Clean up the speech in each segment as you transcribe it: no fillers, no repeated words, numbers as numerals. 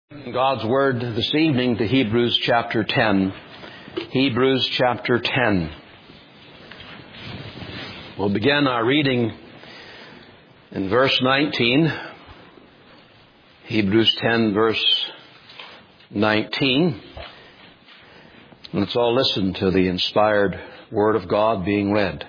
God's Word this evening to Hebrews chapter 10. Hebrews chapter 10. We'll begin our reading in verse 19. Hebrews 10 verse 19. Let's all listen to the inspired Word of God being read.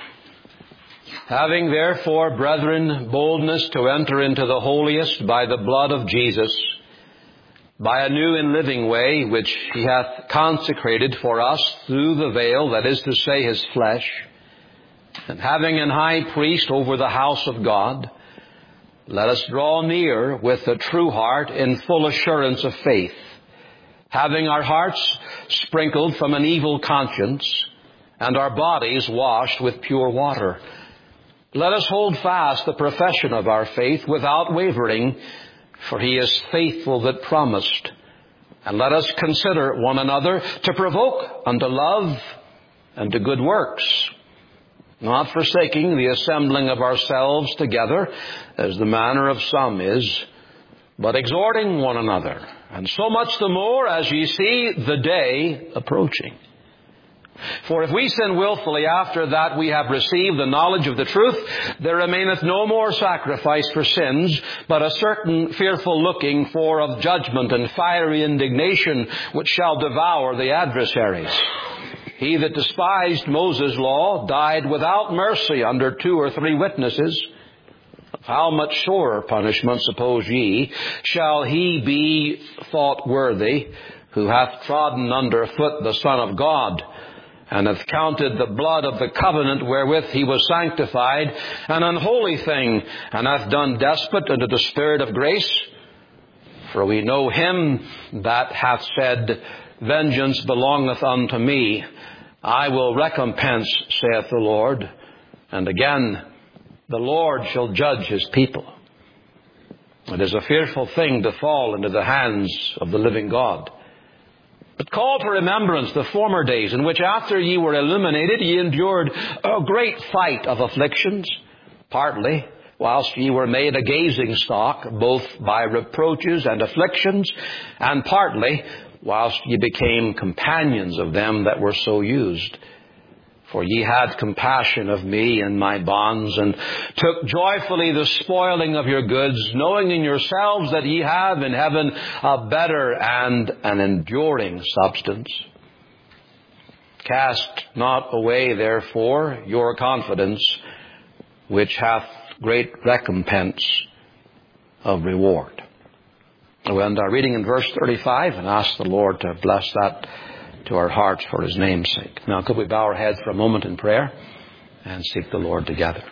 Having therefore, brethren, boldness to enter into the holiest by the blood of Jesus, by a new and living way, which He hath consecrated for us through the veil, that is to say, His flesh, and having an high priest over the house of God, let us draw near with a true heart in full assurance of faith, having our hearts sprinkled from an evil conscience, and our bodies washed with pure water. Let us hold fast the profession of our faith without wavering, for He is faithful that promised. And let us consider one another to provoke unto love and to good works, not forsaking the assembling of ourselves together, as the manner of some is, but exhorting one another, and so much the more as ye see the day approaching. For if we sin willfully after that we have received the knowledge of the truth, there remaineth no more sacrifice for sins, but a certain fearful looking for of judgment and fiery indignation, which shall devour the adversaries. He that despised Moses' law died without mercy under 2 or 3 witnesses. How much sorer punishment, suppose ye, shall he be thought worthy, who hath trodden under foot the Son of God, and hath counted the blood of the covenant wherewith he was sanctified an unholy thing, and hath done despot unto the Spirit of grace? For we know him that hath said, Vengeance belongeth unto me, I will recompense, saith the Lord. And again, the Lord shall judge His people. It is a fearful thing to fall into the hands of the living God. But call to remembrance the former days, in which after ye were illuminated, ye endured a great fight of afflictions, partly whilst ye were made a gazing stock, both by reproaches and afflictions, and partly whilst ye became companions of them that were so used. For ye had compassion of me and my bonds, and took joyfully the spoiling of your goods, knowing in yourselves that ye have in heaven a better and an enduring substance. Cast not away, therefore, your confidence, which hath great recompense of reward. We'll end our reading in verse 35 and ask the Lord to bless that to our hearts for His name's sake. Now, could we bow our heads for a moment in prayer and seek the Lord together?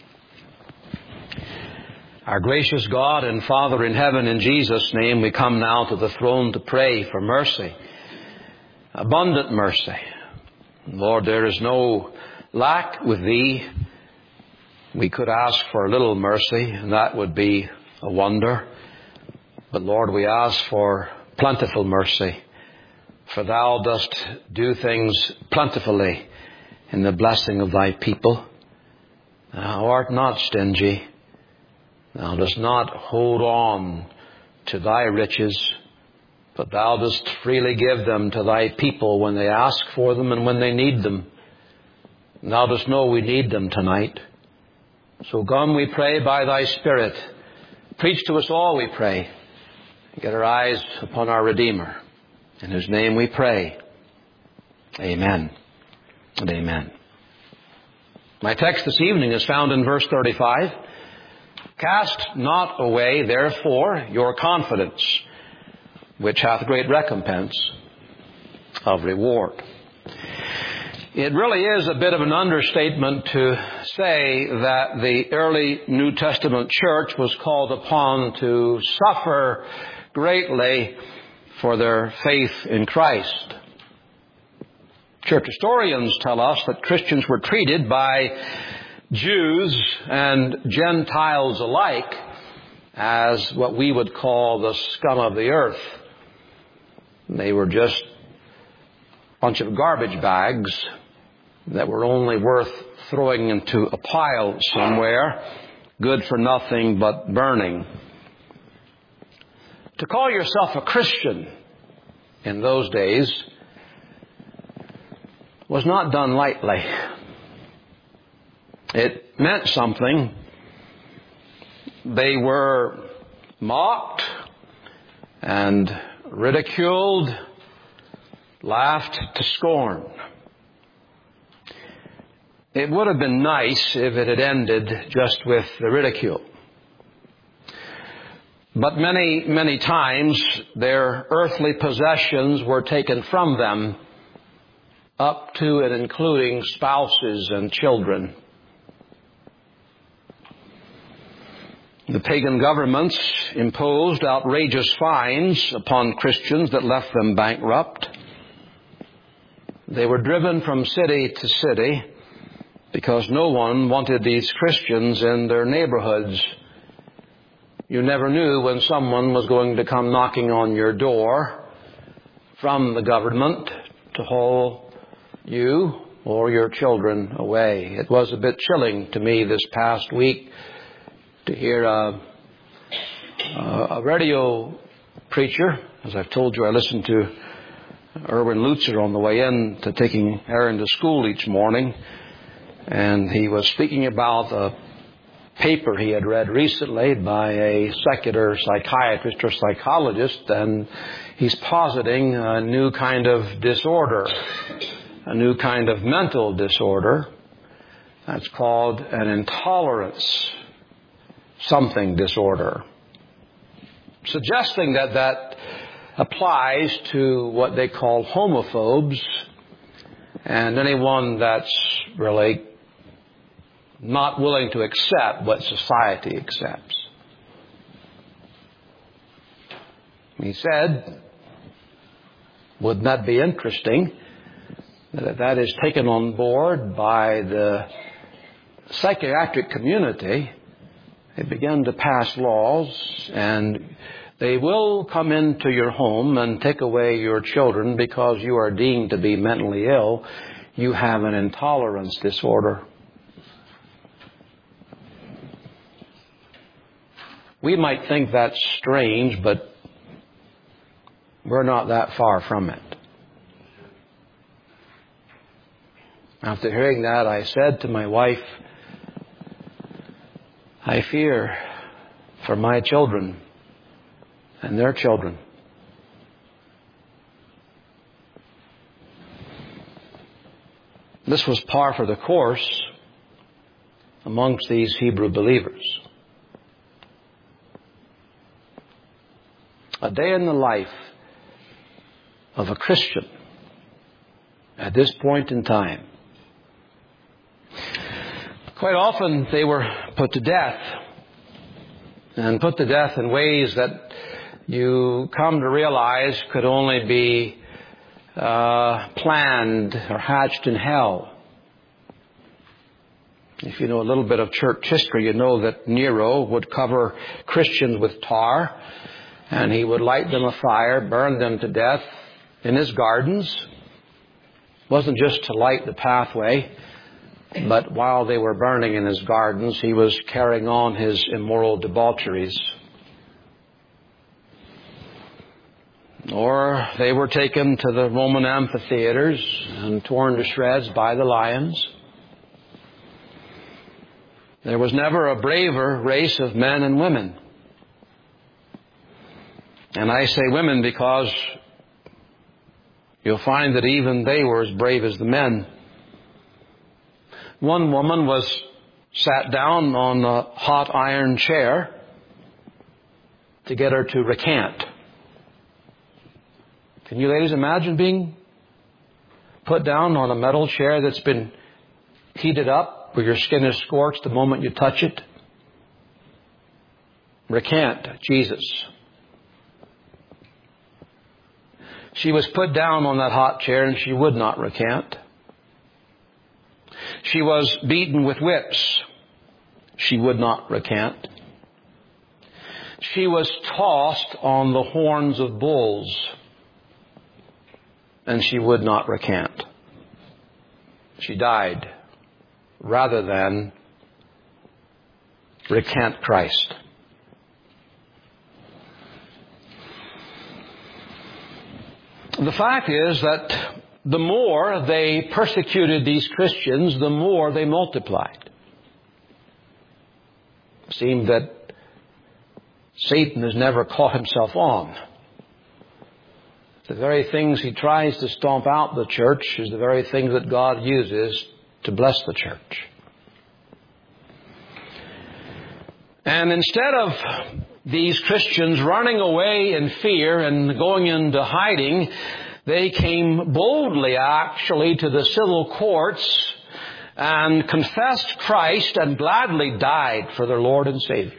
Our gracious God and Father in heaven, in Jesus' name, we come now to the throne to pray for mercy, abundant mercy. Lord, there is no lack with Thee. We could ask for a little mercy, and that would be a wonder. But Lord, we ask for plentiful mercy, for Thou dost do things plentifully in the blessing of Thy people. Thou art not stingy. Thou dost not hold on to Thy riches, but Thou dost freely give them to Thy people when they ask for them and when they need them. And Thou dost know we need them tonight. So come, we pray, by Thy Spirit. Preach to us all, we pray. Get our eyes upon our Redeemer. In His name we pray. Amen and amen. My text this evening is found in verse 35. Cast not away, therefore, your confidence, which hath great recompense of reward. It really is a bit of an understatement to say that the early New Testament church was called upon to suffer greatly for their faith in Christ. Church historians tell us that Christians were treated by Jews and Gentiles alike as what we would call the scum of the earth. They were just a bunch of garbage bags that were only worth throwing into a pile somewhere, good for nothing but burning. To call yourself a Christian in those days was not done lightly. It meant something. They were mocked and ridiculed, laughed to scorn. It would have been nice if it had ended just with the ridicule. But many, many times their earthly possessions were taken from them, up to and including spouses and children. The pagan governments imposed outrageous fines upon Christians that left them bankrupt. They were driven from city to city because no one wanted these Christians in their neighborhoods. You never knew when someone was going to come knocking on your door from the government to haul you or your children away. It was a bit chilling to me this past week to hear a radio preacher. As I've told you, I listened to Erwin Lutzer on the way in to taking Aaron to school each morning. And he was speaking about a paper he had read recently by a secular psychiatrist or psychologist. And he's positing a new kind of disorder, a new kind of mental disorder. That's called an intolerance something disorder, suggesting that applies to what they call homophobes and anyone that's really not willing to accept what society accepts. He said, wouldn't that be interesting that that is taken on board by the psychiatric community? They begin to pass laws, and they will come into your home and take away your children because you are deemed to be mentally ill. You have an intolerance disorder. We might think that's strange, but we're not that far from it. After hearing that, I said to my wife, I fear for my children and their children. This was par for the course amongst these Hebrew believers. A day in the life of a Christian at this point in time. Quite often they were put to death, and put to death in ways that you come to realize could only be planned or hatched in hell. If you know a little bit of church history, you know that Nero would cover Christians with tar, and he would light them afire, burn them to death in his gardens. It wasn't just to light the pathway, but while they were burning in his gardens, he was carrying on his immoral debaucheries. Or they were taken to the Roman amphitheaters and torn to shreds by the lions. There was never a braver race of men and women. And I say women because you'll find that even they were as brave as the men. One woman was sat down on a hot iron chair to get her to recant. Can you ladies imagine being put down on a metal chair that's been heated up where your skin is scorched the moment you touch it? Recant Jesus. She was put down on that hot chair and she would not recant. She was beaten with whips. She would not recant. She was tossed on the horns of bulls, and she would not recant. She died rather than recant Christ. The fact is that the more they persecuted these Christians, the more they multiplied. It seemed that Satan has never caught himself on. The very things he tries to stomp out the church is the very things that God uses to bless the church. And instead of these Christians running away in fear and going into hiding, they came boldly, actually, to the civil courts and confessed Christ and gladly died for their Lord and Savior.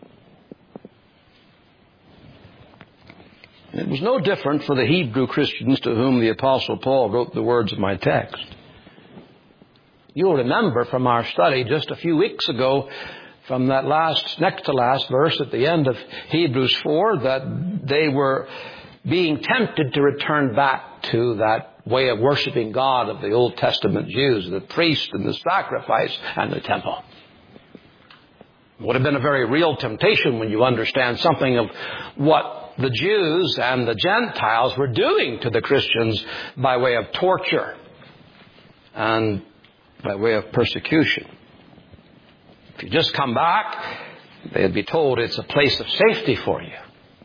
It was no different for the Hebrew Christians to whom the Apostle Paul wrote the words of my text. You'll remember from our study just a few weeks ago, from that next to last verse at the end of Hebrews 4, that they were being tempted to return back to that way of worshiping God of the Old Testament Jews, the priest and the sacrifice and the temple. It would have been a very real temptation when you understand something of what the Jews and the Gentiles were doing to the Christians by way of torture and by way of persecution. If you just come back, they'd be told it's a place of safety for you.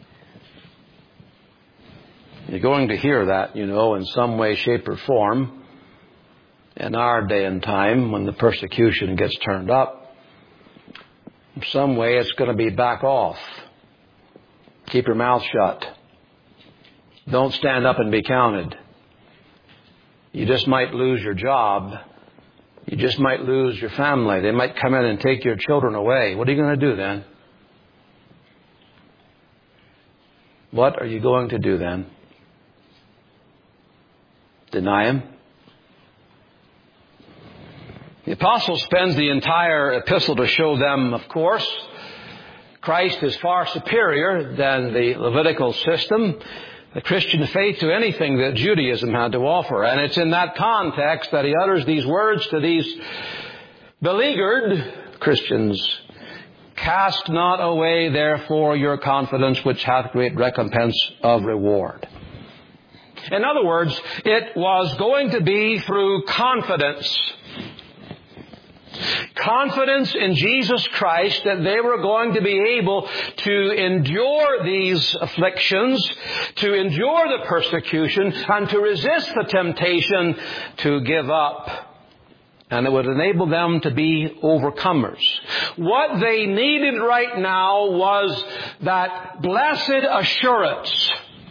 You're going to hear that, in some way, shape, or form in our day and time when the persecution gets turned up. In some way, it's going to be back off. Keep your mouth shut. Don't stand up and be counted. You just might lose your job. You just might lose your family. They might come in and take your children away. What are you going to do then? What are you going to do then? Deny Him? The apostle spends the entire epistle to show them, of course, Christ is far superior than the Levitical system, the Christian faith, to anything that Judaism had to offer. And it's in that context that he utters these words to these beleaguered Christians. Cast not away, therefore, your confidence, which hath great recompense of reward. In other words, it was going to be through confidence. Confidence in Jesus Christ that they were going to be able to endure these afflictions, to endure the persecution, and to resist the temptation to give up. And it would enable them to be overcomers. What they needed right now was that blessed assurance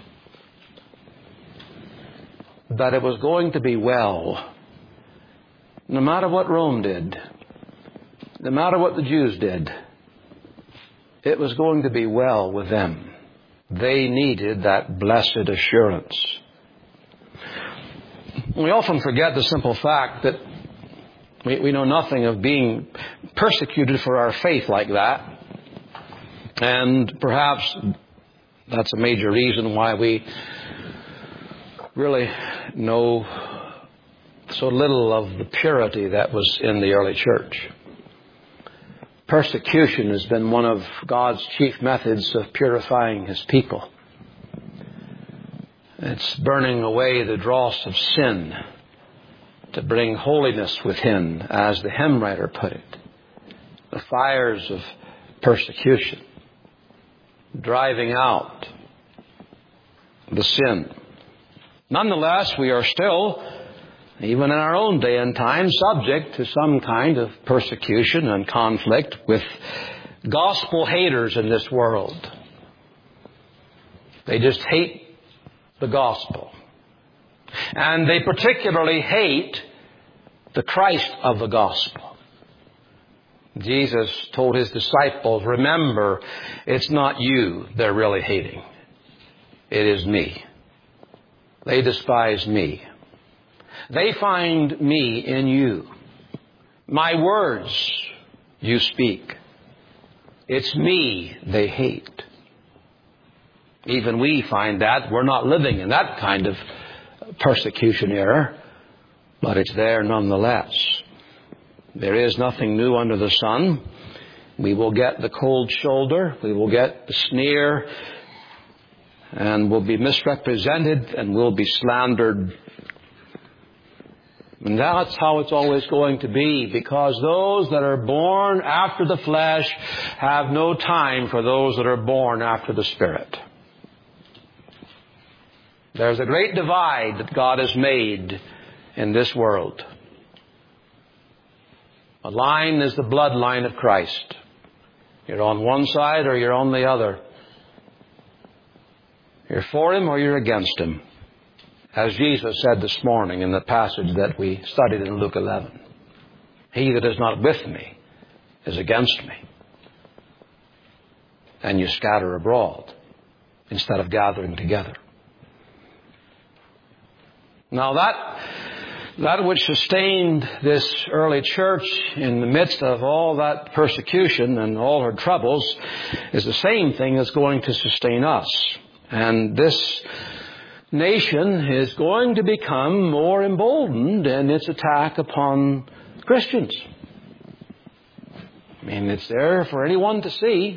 that it was going to be well, no matter what Rome did. No matter what the Jews did, it was going to be well with them. They needed that blessed assurance. We often forget the simple fact that we know nothing of being persecuted for our faith like that. And perhaps that's a major reason why we really know so little of the purity that was in the early church. Persecution has been one of God's chief methods of purifying His people. It's burning away the dross of sin to bring holiness within, as the hymn writer put it. The fires of persecution, driving out the sin. Nonetheless, we are still, even in our own day and time, subject to some kind of persecution and conflict with gospel haters in this world. They just hate the gospel. And they particularly hate the Christ of the gospel. Jesus told His disciples, remember, it's not you they're really hating. It is me. They despise me. They find me in you. My words you speak. It's me they hate. Even we find that. We're not living in that kind of persecution era, but it's there nonetheless. There is nothing new under the sun. We will get the cold shoulder. We will get the sneer and will be misrepresented and will be slandered. And that's how it's always going to be, because those that are born after the flesh have no time for those that are born after the Spirit. There's a great divide that God has made in this world. A line is the bloodline of Christ. You're on one side or you're on the other. You're for Him or you're against Him. As Jesus said this morning in the passage that we studied in Luke 11. He that is not with me is against me. And you scatter abroad instead of gathering together. Now that which sustained this early church in the midst of all that persecution and all her troubles is the same thing that's going to sustain us. And this nation is going to become more emboldened in its attack upon Christians. I mean, it's there for anyone to see.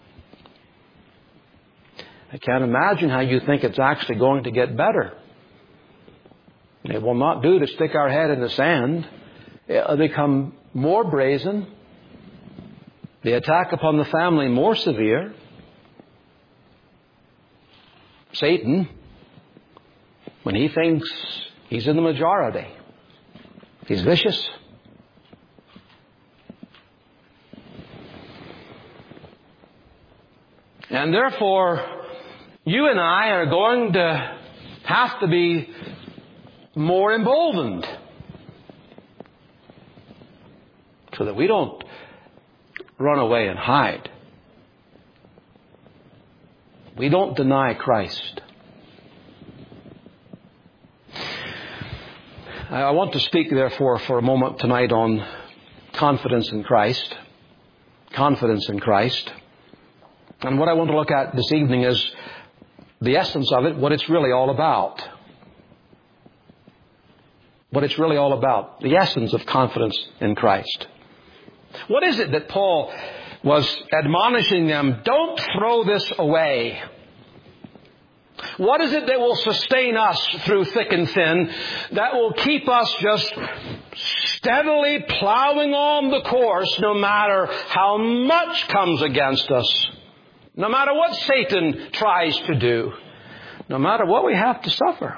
I can't imagine how you think it's actually going to get better. It will not do to stick our head in the sand. It'll become more brazen. The attack upon the family more severe. Satan, when he thinks he's in the majority, he's vicious. And therefore, you and I are going to have to be more emboldened so that we don't run away and hide. We don't deny Christ. I want to speak, therefore, for a moment tonight on confidence in Christ. Confidence in Christ. And what I want to look at this evening is the essence of it, what it's really all about. What it's really all about. The essence of confidence in Christ. What is it that Paul was admonishing them? Don't throw this away. What is it that will sustain us through thick and thin, that will keep us just steadily plowing on the course no matter how much comes against us, no matter what Satan tries to do, no matter what we have to suffer?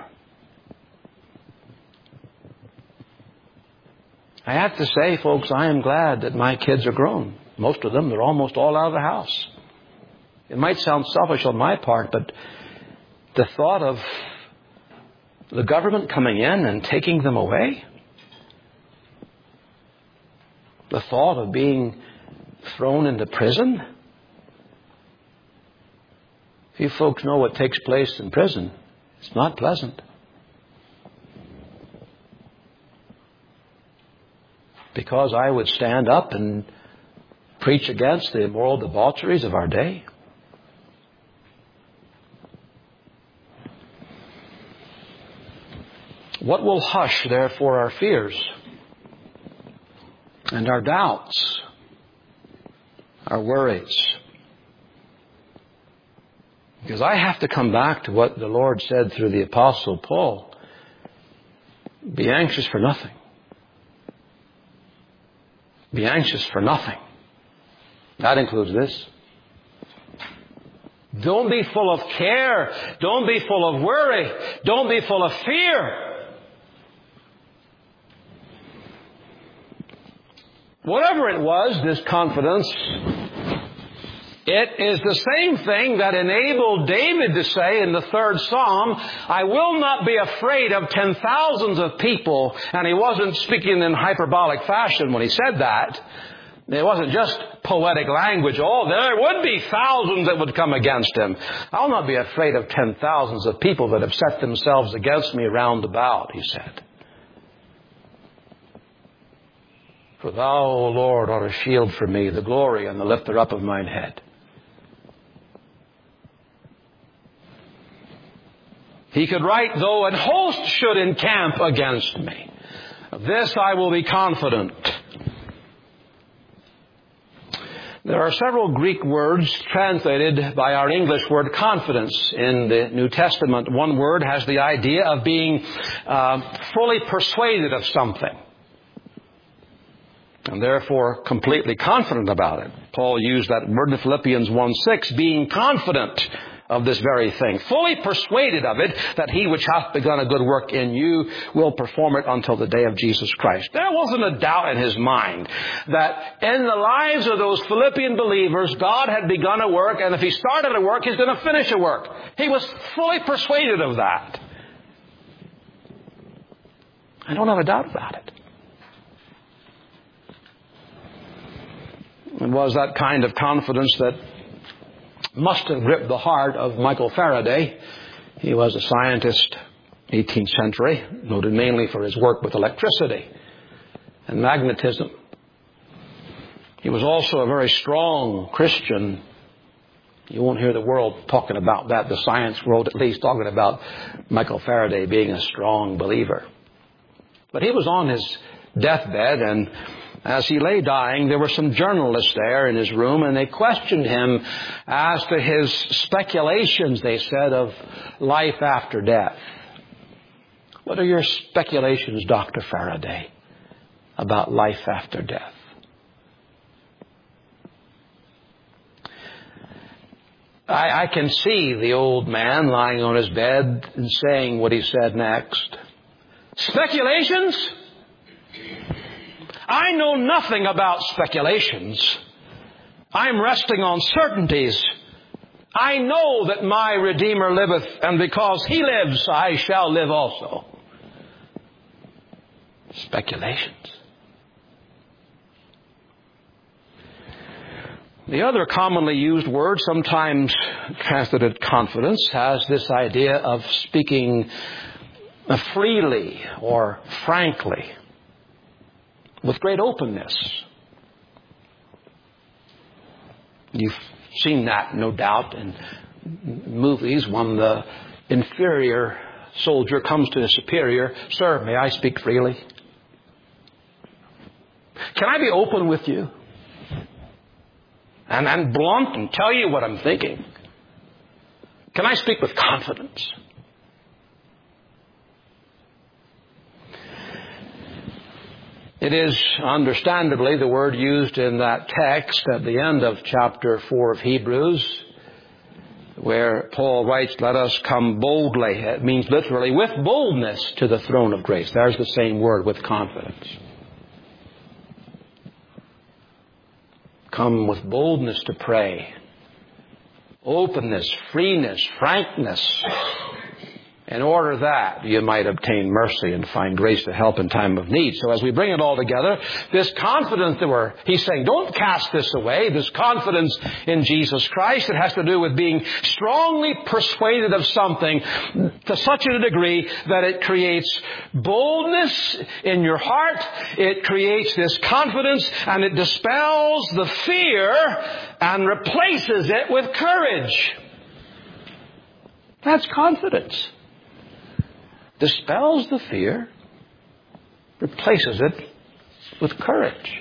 I have to say, folks, I am glad that my kids are grown. Most of them, they're almost all out of the house. It might sound selfish on my part, but the thought of the government coming in and taking them away, the thought of being thrown into prison. If you folks know what takes place in prison, it's not pleasant. Because I would stand up and preach against the immoral debaucheries of our day. What will hush, therefore, our fears and our doubts, our worries? Because I have to come back to what the Lord said through the Apostle Paul. Be anxious for nothing. Be anxious for nothing. That includes this. Don't be full of care. Don't be full of worry. Don't be full of fear. Whatever it was, this confidence, it is the same thing that enabled David to say in the 3rd Psalm, I will not be afraid of 10,000s of people. And he wasn't speaking in hyperbolic fashion when he said that. It wasn't just poetic language. Oh, there would be thousands that would come against him. I'll not be afraid of 10,000s of people that have set themselves against me round about, he said. For thou, O Lord, art a shield for me, the glory and the lifter up of mine head. He could write, though an host should encamp against me, of this I will be confident. There are several Greek words translated by our English word confidence in the New Testament. One word has the idea of being fully persuaded of something, and therefore completely confident about it. Paul used that word in Philippians 1:6, being confident of this very thing, fully persuaded of it, that he which hath begun a good work in you will perform it until the day of Jesus Christ. There wasn't a doubt in his mind that in the lives of those Philippian believers, God had begun a work, and if he started a work, he's going to finish a work. He was fully persuaded of that. I don't have a doubt about it. It was that kind of confidence that must have gripped the heart of Michael Faraday. He was a scientist, 18th century, noted mainly for his work with electricity and magnetism. He was also a very strong Christian. You won't hear the world talking about that, the science world at least, talking about Michael Faraday being a strong believer. But he was on his deathbed, and as he lay dying, there were some journalists there in his room, and they questioned him as to his speculations, they said, of life after death. What are your speculations, Dr. Faraday, about life after death? I can see the old man lying on his bed and saying what he said next. Speculations? I know nothing about speculations. I'm resting on certainties. I know that my Redeemer liveth, and because he lives, I shall live also. Speculations. The other commonly used word, sometimes translated confidence, has this idea of speaking freely or frankly, with great openness. You've seen that, no doubt, in movies when the inferior soldier comes to the superior. Sir, may I speak freely? Can I be open with you? And blunt and tell you what I'm thinking? Can I speak with confidence? It is understandably the word used in that text at the end of chapter 4 of Hebrews, where Paul writes, let us come boldly. It means literally with boldness to the throne of grace. There's the same word, with confidence. Come with boldness to pray. Openness, freeness, frankness. In order that you might obtain mercy and find grace to help in time of need. So as we bring it all together, this confidence that he's saying, don't cast this away, this confidence in Jesus Christ, it has to do with being strongly persuaded of something to such a degree that it creates boldness in your heart, it creates this confidence, and it dispels the fear and replaces it with courage. That's confidence. Dispels the fear, replaces it with courage.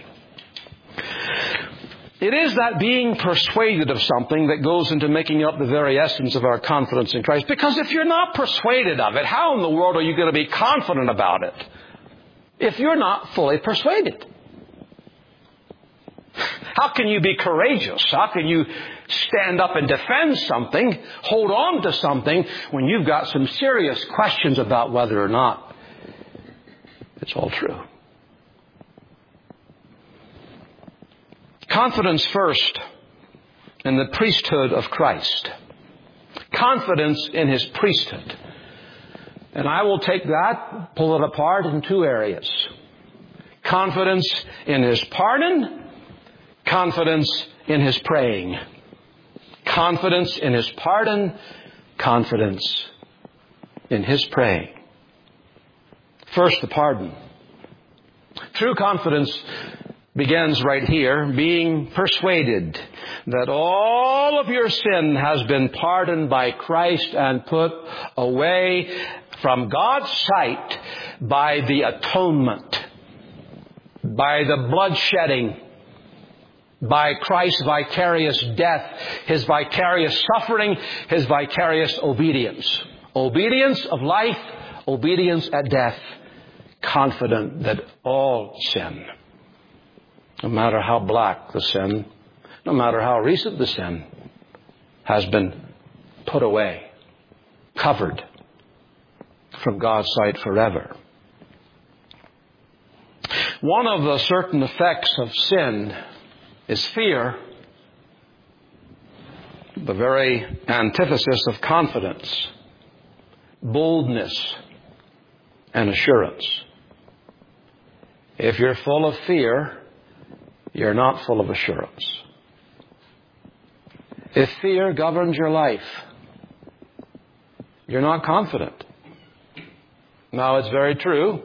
It is that being persuaded of something that goes into making up the very essence of our confidence in Christ. Because if you're not persuaded of it, how in the world are you going to be confident about it if you're not fully persuaded? How can you be courageous? How can you stand up and defend something, hold on to something, when you've got some serious questions about whether or not it's all true? Confidence first in the priesthood of Christ. Confidence in His priesthood. And I will take that, pull it apart in two areas. Confidence in His pardon. Confidence in His praying. Confidence in His pardon. Confidence in His praying. First, the pardon. True confidence begins right here, being persuaded that all of your sin has been pardoned by Christ and put away from God's sight by the atonement, by the blood shedding, by Christ's vicarious death, His vicarious suffering, His vicarious obedience. Obedience of life, obedience at death. Confident that all sin, no matter how black the sin, no matter how recent the sin, has been put away, covered from God's sight forever. One of the certain effects of sin is fear, the very antithesis of confidence, boldness, and assurance. If you're full of fear, you're not full of assurance. If fear governs your life, you're not confident. Now, it's very true.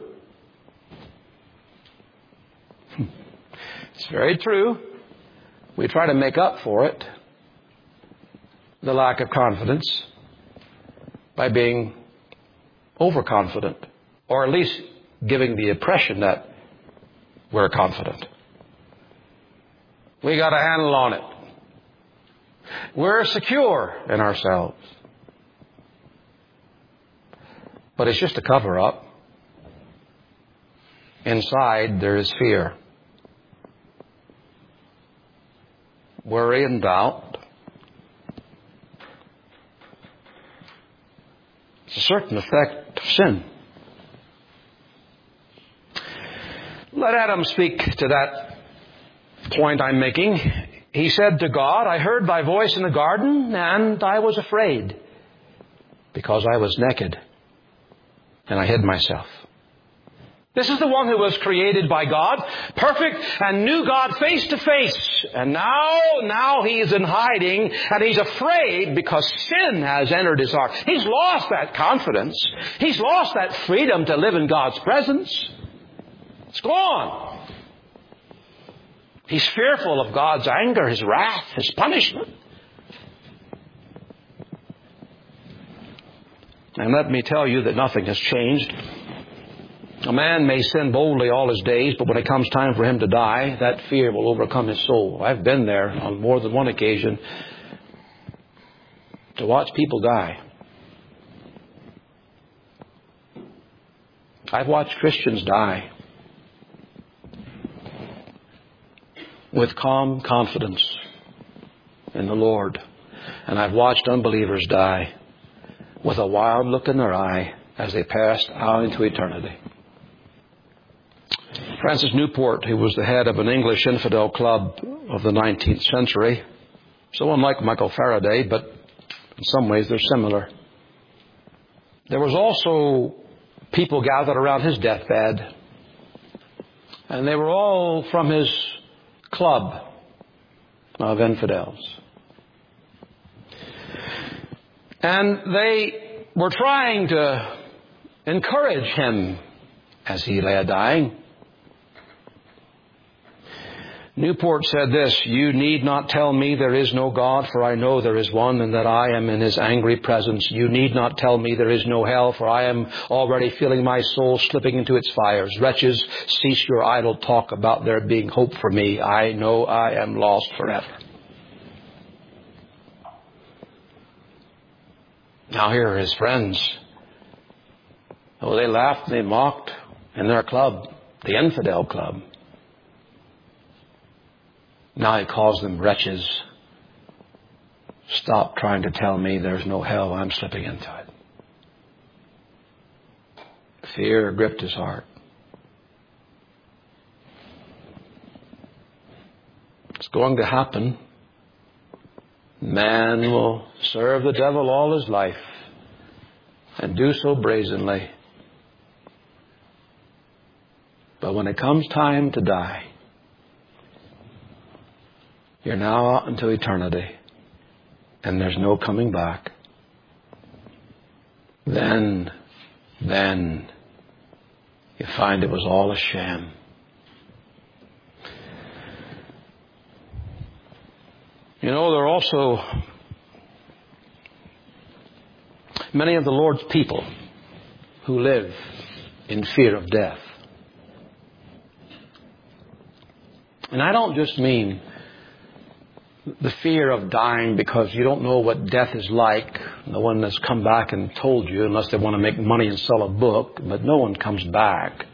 It's very true. We try to make up for it, the lack of confidence, by being overconfident, or at least giving the impression that we're confident. We got a handle on it. We're secure in ourselves. But it's just a cover-up. Inside, there is fear, worry, and doubt. It's a certain effect of sin. Let Adam speak to that point I'm making. He said to God, I heard thy voice in the garden, and I was afraid, because I was naked, and I hid myself. This is the one who was created by God, perfect, and knew God face to face. And now he is in hiding, and he's afraid because sin has entered his heart. He's lost that confidence. He's lost that freedom to live in God's presence. It's gone. He's fearful of God's anger, His wrath, His punishment. And let me tell you that nothing has changed. A man may sin boldly all his days, but when it comes time for him to die, that fear will overcome his soul. I've been there on more than one occasion to watch people die. I've watched Christians die with calm confidence in the Lord. And I've watched unbelievers die with a wild look in their eye as they passed out into eternity. Francis Newport, who was the head of an English infidel club of the 19th century, so unlike Michael Faraday, but in some ways they're similar. There was also people gathered around his deathbed, and they were all from his club of infidels. And they were trying to encourage him as he lay dying. Newport said this, you need not tell me there is no God, for I know there is one, and that I am in His angry presence. You need not tell me there is no hell, for I am already feeling my soul slipping into its fires. Wretches, cease your idle talk about there being hope for me. I know I am lost forever. Now here are his friends. Oh, they laughed and they mocked in their club, the infidel club. Now he calls them wretches. Stop trying to tell me there's no hell. I'm slipping into it. Fear gripped his heart. It's going to happen. Man will serve the devil all his life and do so brazenly. But when it comes time to die, you're now out into eternity, and there's no coming back. Then you find it was all a sham. You know, there are also many of the Lord's people who live in fear of death. And I don't just mean the fear of dying because you don't know what death is like. No one has come back and told you, unless they want to make money and sell a book, but no one comes back.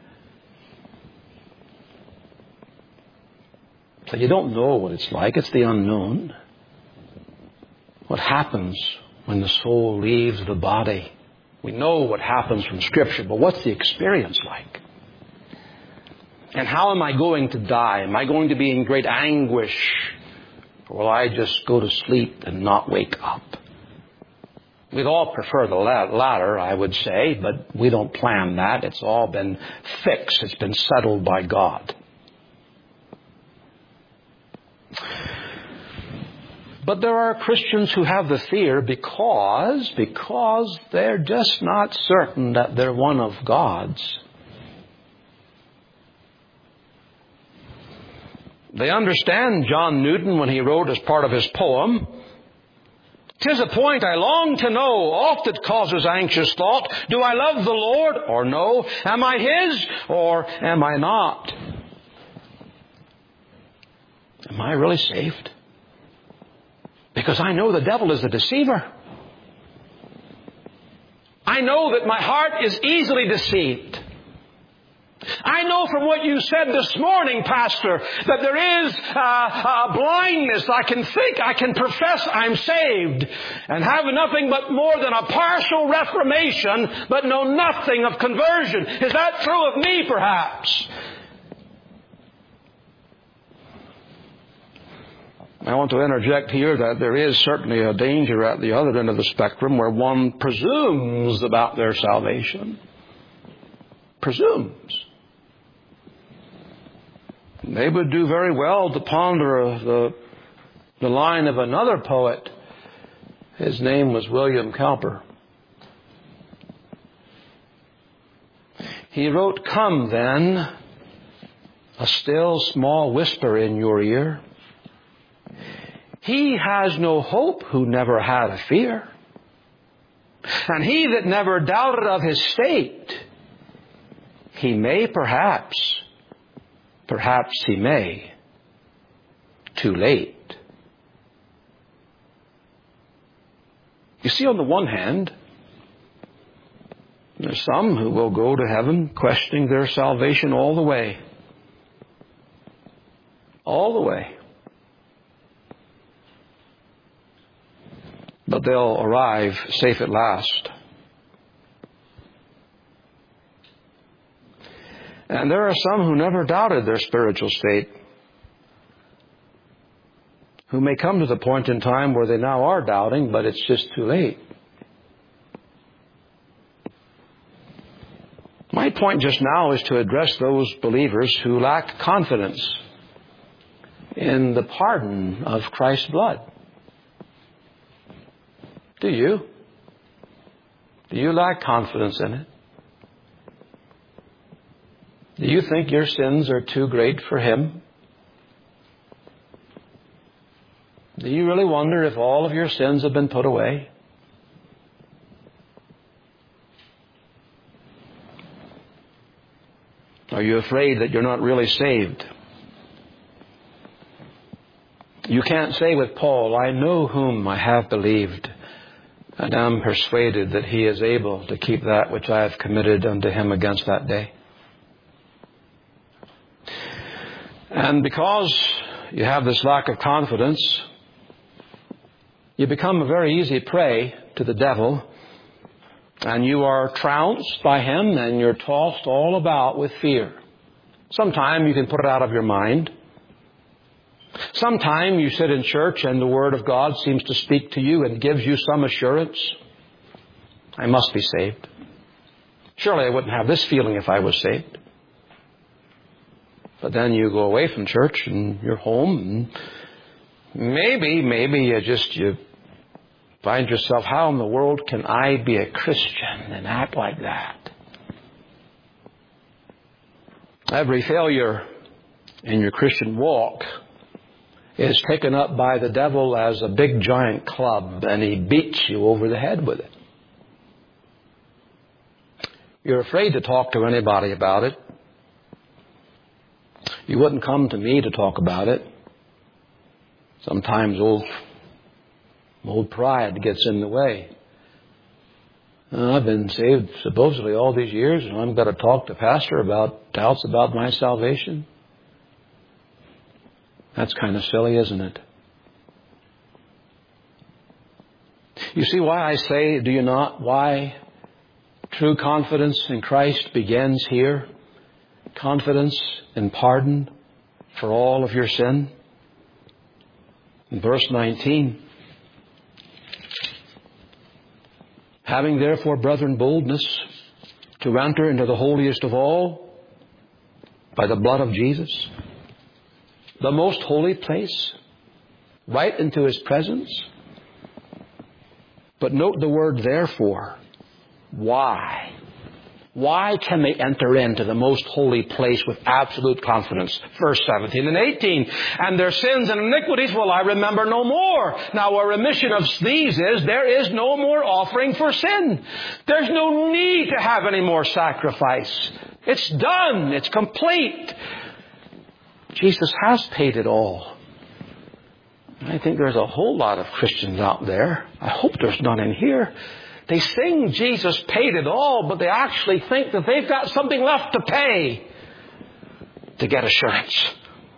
So you don't know what it's like. It's the unknown. What happens when the soul leaves the body? We know what happens from Scripture, but what's the experience like? And how am I going to die? Am I going to be in great anguish? Or will I just go to sleep and not wake up? We'd all prefer the latter, I would say, but we don't plan that. It's all been fixed. It's been settled by God. But there are Christians who have the fear because they're just not certain that they're one of God's. They understand John Newton when he wrote as part of his poem, "'Tis a point I long to know, oft it causes anxious thought. Do I love the Lord or no? Am I His or am I not? Am I really saved? Because I know the devil is a deceiver. I know that my heart is easily deceived. I know from what you said this morning, Pastor, that there is a blindness. I can think, I can profess I'm saved and have nothing but more than a partial reformation, but know nothing of conversion. Is that true of me, perhaps?" I want to interject here that there is certainly a danger at the other end of the spectrum where one presumes about their salvation. Presumes. They would do very well to ponder the line of another poet. His name was William Cowper. He wrote, "Come then, a still small whisper in your ear. He has no hope who never had a fear. And he that never doubted of his state, he may perhaps he may, too late." You see, on the one hand, there's some who will go to heaven questioning their salvation all the way. All the way. But they'll arrive safe at last. And there are some who never doubted their spiritual state, who may come to the point in time where they now are doubting, but it's just too late. My point just now is to address those believers who lack confidence in the pardon of Christ's blood. Do you? Do you lack confidence in it? Do you think your sins are too great for Him? Do you really wonder if all of your sins have been put away? Are you afraid that you're not really saved? You can't say with Paul, "I know whom I have believed, and am persuaded that He is able to keep that which I have committed unto Him against that day." And because you have this lack of confidence, you become a very easy prey to the devil, and you are trounced by him, and you're tossed all about with fear. Sometime you can put it out of your mind. Sometime you sit in church and the Word of God seems to speak to you and gives you some assurance. I must be saved. Surely I wouldn't have this feeling if I was saved. But then you go away from church and you're home, and maybe you find yourself, how in the world can I be a Christian and act like that? Every failure in your Christian walk is taken up by the devil as a big giant club, and he beats you over the head with it. You're afraid to talk to anybody about it. You wouldn't come to me to talk about it. Sometimes old pride gets in the way. I've been saved supposedly all these years, and I'm going to talk to Pastor about doubts about my salvation. That's kind of silly, isn't it? You see why I say, do you not, why true confidence in Christ begins here? Confidence in pardon for all of your sin. In verse 19, having therefore, brethren, boldness to enter into the holiest of all by the blood of Jesus, the most holy place, right into His presence. But note the word therefore. Why? Why can they enter into the most holy place with absolute confidence? Verse 17 and 18. And their sins and iniquities will I remember no more. Now a remission of these is, there is no more offering for sin. There's no need to have any more sacrifice. It's done. It's complete. Jesus has paid it all. I think there's a whole lot of Christians out there. I hope there's none in here. They sing Jesus paid it all, but they actually think that they've got something left to pay to get assurance.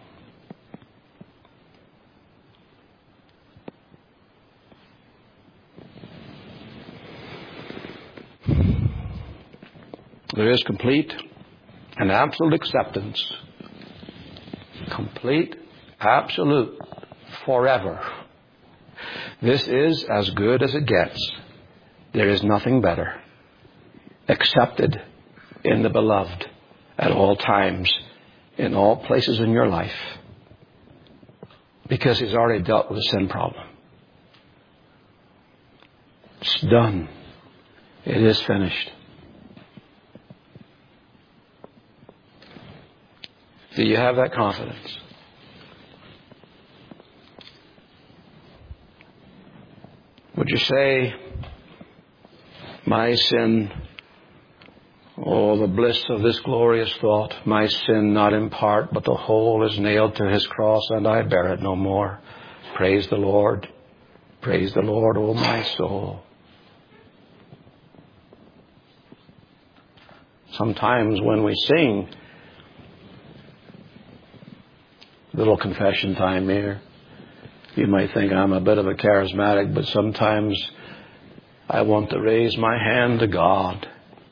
There is complete and absolute acceptance. Complete, absolute, forever. This is as good as it gets. There is nothing better. Accepted in the beloved at all times, in all places in your life. Because He's already dealt with the sin problem. It's done. It is finished. Do you have that confidence? Would you say, my sin, oh, the bliss of this glorious thought, my sin not in part, but the whole is nailed to His cross, and I bear it no more. Praise the Lord. Praise the Lord, O my soul. Sometimes when we sing, little confession time here. You might think I'm a bit of a charismatic, but sometimes I want to raise my hand to God.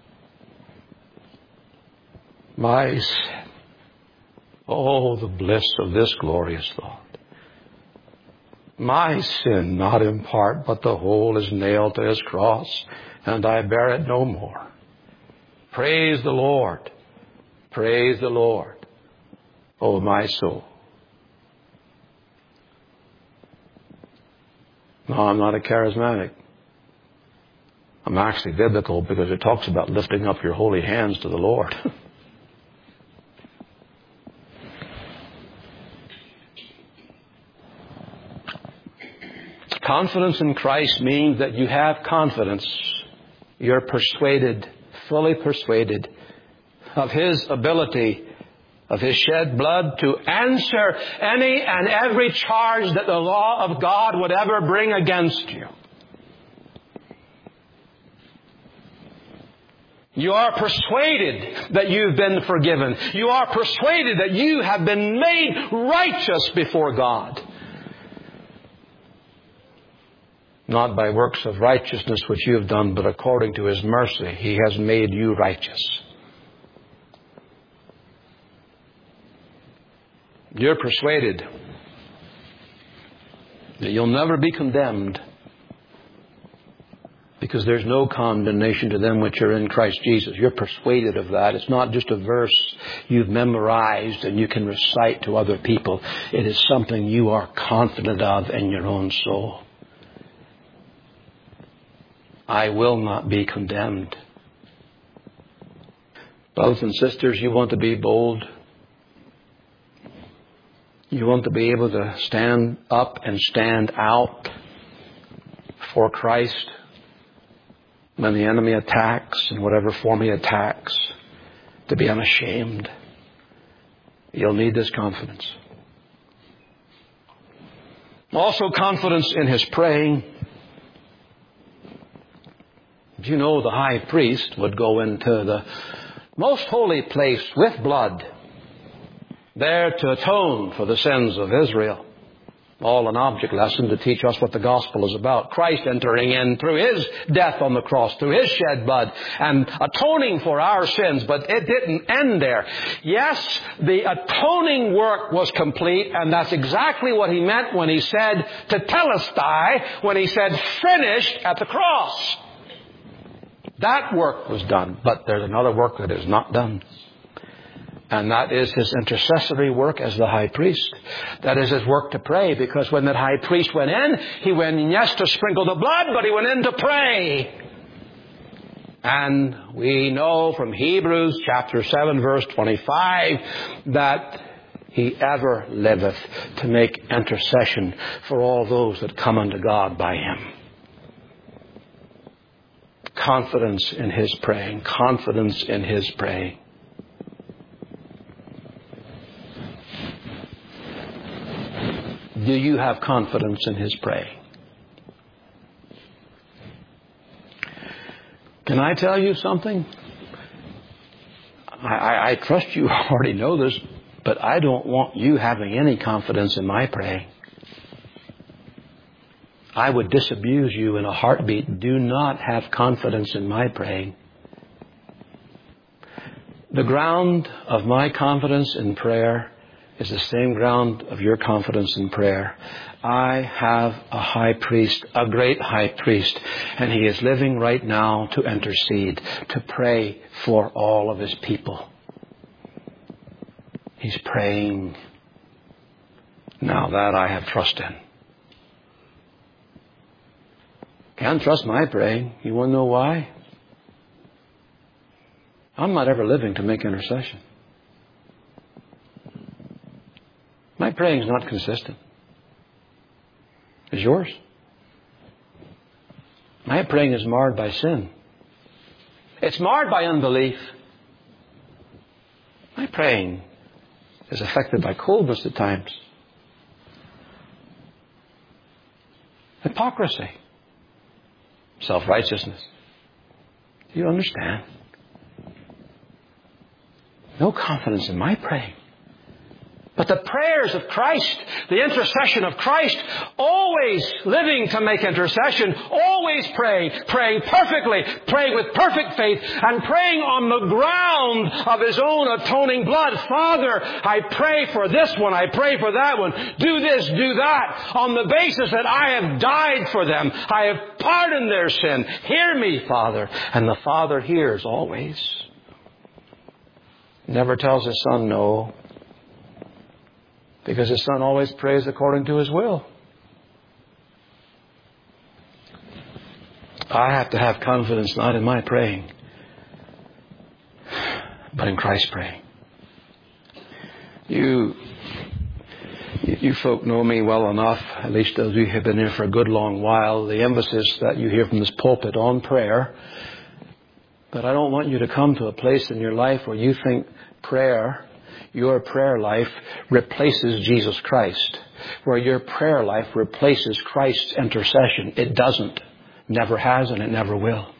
My sin. Oh, the bliss of this glorious thought. My sin, not in part, but the whole is nailed to His cross, and I bear it no more. Praise the Lord. Praise the Lord. Oh, my soul. No, I'm not a charismatic. I'm actually biblical because it talks about lifting up your holy hands to the Lord. Confidence in Christ means that you have confidence. You're persuaded, fully persuaded of His ability, of His shed blood to answer any and every charge that the law of God would ever bring against you. You are persuaded that you've been forgiven. You are persuaded that you have been made righteous before God. Not by works of righteousness which you have done, but according to His mercy, He has made you righteous. You're persuaded that you'll never be condemned because there's no condemnation to them which are in Christ Jesus. You're persuaded of that. It's not just a verse you've memorized and you can recite to other people. It is something you are confident of in your own soul. I will not be condemned. Brothers and sisters, you want to be bold. You want to be able to stand up and stand out for Christ when the enemy attacks, in whatever form he attacks, to be unashamed. You'll need this confidence. Also confidence in his praying. Do you know the high priest would go into the most holy place with blood, there to atone for the sins of Israel? All an object lesson to teach us what the gospel is about. Christ entering in through his death on the cross, through his shed blood, and atoning for our sins. But it didn't end there. Yes, the atoning work was complete, and that's exactly what he meant when he said tetelestai, when he said finished at the cross. That work was done, but there's another work that is not done. And that is his intercessory work as the high priest. That is his work to pray, because when that high priest went in, he went in, yes, to sprinkle the blood, but he went in to pray. And we know from Hebrews chapter 7, verse 25, that he ever liveth to make intercession for all those that come unto God by him. Confidence in his praying. Confidence in his praying. Do you have confidence in his praying? Can I tell you something? I trust you already know this, but I don't want you having any confidence in my praying. I would disabuse you in a heartbeat. Do not have confidence in my praying. The ground of my confidence in prayer is the same ground of your confidence in prayer. I have a high priest, a great high priest, and he is living right now to intercede, to pray for all of his people. He's praying. Now that I have trust in. Can't trust my praying. You want to know why? I'm not ever living to make intercession. My praying is not consistent. Is yours? My praying is marred by sin. It's marred by unbelief. My praying is affected by coldness at times. Hypocrisy. Self-righteousness. Do you understand? No confidence in my praying. But the prayers of Christ, the intercession of Christ, always living to make intercession, always praying perfectly, praying with perfect faith, and praying on the ground of his own atoning blood. Father, I pray for this one, I pray for that one, do this, do that, on the basis that I have died for them, I have pardoned their sin. Hear me, Father. And the Father hears always. Never tells his Son no. Because his Son always prays according to his will. I have to have confidence not in my praying, but in Christ's praying. You folk know me well enough, at least those who have been here for a good long while, the emphasis that you hear from this pulpit on prayer. But I don't want you to come to a place in your life where you think prayer, your prayer life, replaces Jesus Christ. Where your prayer life replaces Christ's intercession. It doesn't. Never has, and it never will.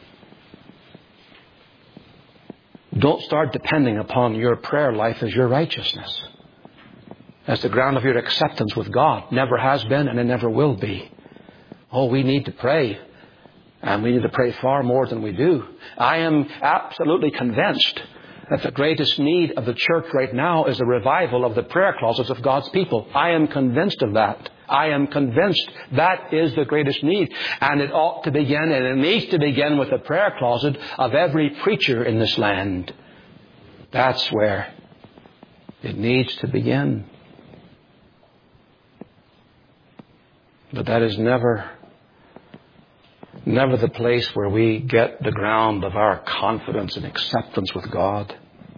Don't start depending upon your prayer life as your righteousness, as the ground of your acceptance with God. Never has been, and it never will be. Oh, we need to pray. And we need to pray far more than we do. I am absolutely convinced that the greatest need of the church right now is a revival of the prayer closets of God's people. I am convinced of that. I am convinced that is the greatest need. And it ought to begin, and it needs to begin with the prayer closet of every preacher in this land. That's where it needs to begin. But that is never the place where we get the ground of our confidence and acceptance with God.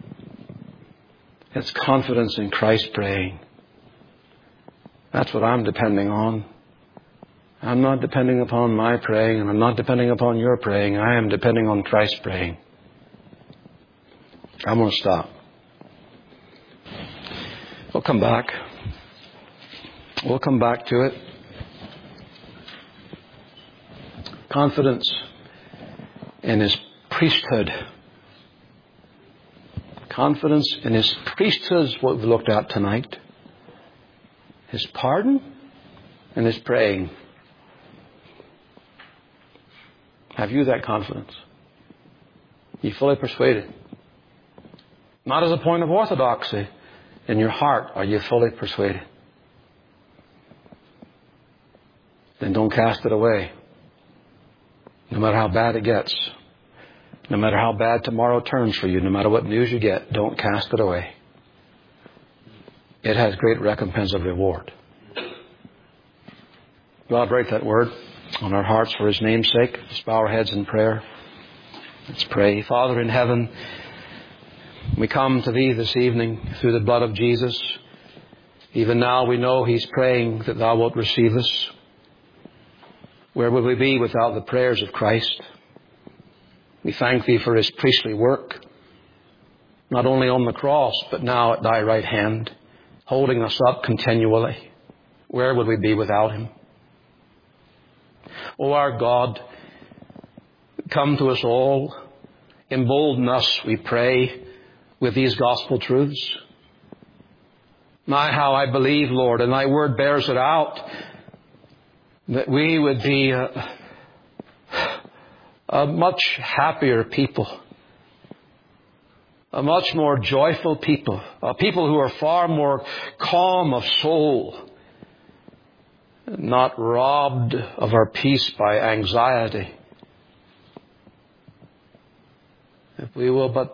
It's confidence in Christ praying. That's what I'm depending on. I'm not depending upon my praying, and I'm not depending upon your praying. I am depending on Christ praying. I'm going to stop. We'll come back. We'll come back to it. Confidence in His priesthood. Confidence in His priesthood is what we've looked at tonight. His pardon and His praying. Have you that confidence? Are you fully persuaded? Not as a point of orthodoxy. In your heart, are you fully persuaded? Then don't cast it away. No matter how bad it gets. No matter how bad tomorrow turns for you. No matter what news you get. Don't cast it away. It has great recompense of reward. God, write that word on our hearts for His name's sake. Let's bow our heads in prayer. Let's pray. Father in heaven, we come to Thee this evening through the blood of Jesus. Even now we know He's praying that Thou wilt receive us. Where would we be without the prayers of Christ? We thank Thee for His priestly work, not only on the cross, but now at Thy right hand, holding us up continually. Where would we be without Him? O our God, come to us all. Embolden us, we pray, with these gospel truths. My, how I believe, Lord, and Thy word bears it out, that we would be a much happier people, a much more joyful people, a people who are far more calm of soul, not robbed of our peace by anxiety. If we will but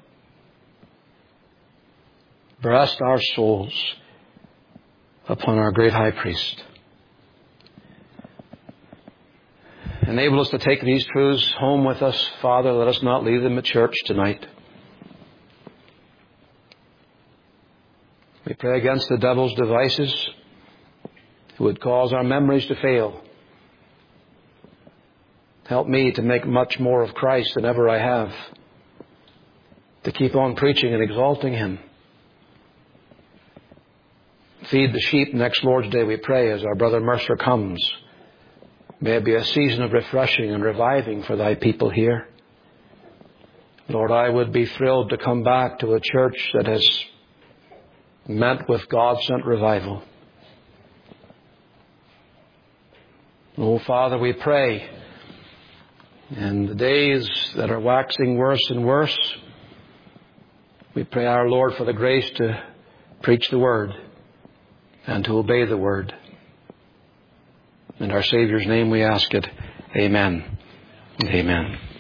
rest our souls upon our great High Priest. Enable us to take these truths home with us, Father. Let us not leave them at church tonight. We pray against the devil's devices who would cause our memories to fail. Help me to make much more of Christ than ever I have, to keep on preaching and exalting Him. Feed the sheep next Lord's Day, we pray, as our brother Mercer comes. May it be a season of refreshing and reviving for Thy people here. Lord, I would be thrilled to come back to a church that has met with God-sent revival. Oh, Father, we pray, in the days that are waxing worse and worse, we pray, our Lord, for the grace to preach the Word and to obey the Word. In our Savior's name we ask it. Amen and amen.